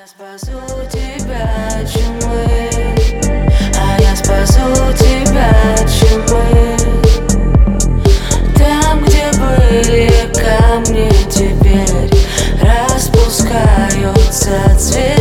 Я спасу тебя от чумы, я спасу тебя от чумы. Там, где были камни, теперь распускаются цветы.